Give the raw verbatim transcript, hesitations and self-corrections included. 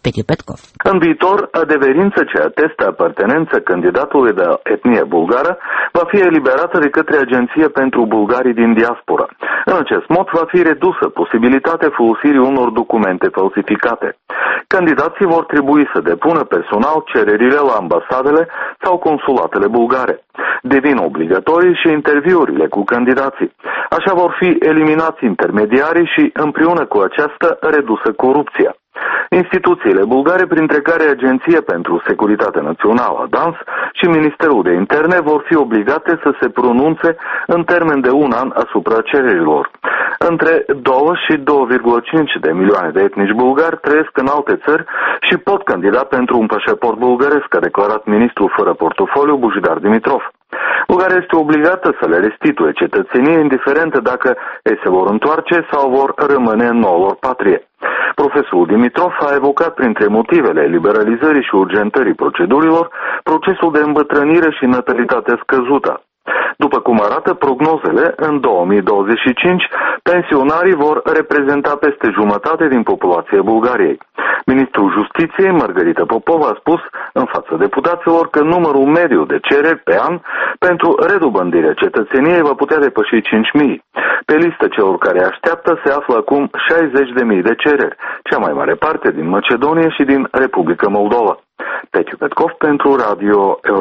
Petiu Petkov. În viitor, adeverință ce atestă apartenență candidatului de etnie bulgară va fi eliberată de către Agenția pentru Bulgarii din Diaspora. În acest mod va fi redusă posibilitatea folosirii unor documente falsificate. Candidații vor trebui să depună personal cererile la ambasadele sau consulatele bulgare. Devin obligatorii și interviurile cu candidații. Așa vor fi eliminați intermediarii și, împreună cu aceasta, redusă corupția. Instituțiile bulgare, printre care Agenția pentru Securitate Națională, DANS, și Ministerul de Interne vor fi obligate să se pronunțe în termen de un an asupra cererilor. Între doi și doi virgulă cinci de milioane de etnici bulgari trăiesc în alte țări și pot candida pentru un pașaport bulgăresc, a declarat ministrul fără portofoliu Božidar Dimitrov. Bulgaria este obligată să le restituie cetățenie, indiferent dacă ei se vor întoarce sau vor rămâne în noua lor patrie. Profesorul Dimitrov a evocat printre motivele liberalizării și urgentării procedurilor procesul de îmbătrânire și natalitate scăzută. După cum arată prognozele, în două mii douăzeci și cinci, pensionarii vor reprezenta peste jumătate din populația Bulgariei. Ministrul Justiției, Margarita Popova, a spus în fața deputaților că numărul mediu de cereri pe an pentru redobândirea cetățeniei va putea depăși cinci mii. Pe listă celor care așteaptă se află acum șaizeci de mii de cereri, cea mai mare parte din Macedonia și din Republica Moldova. Petiu Petkov pentru Radio Euro.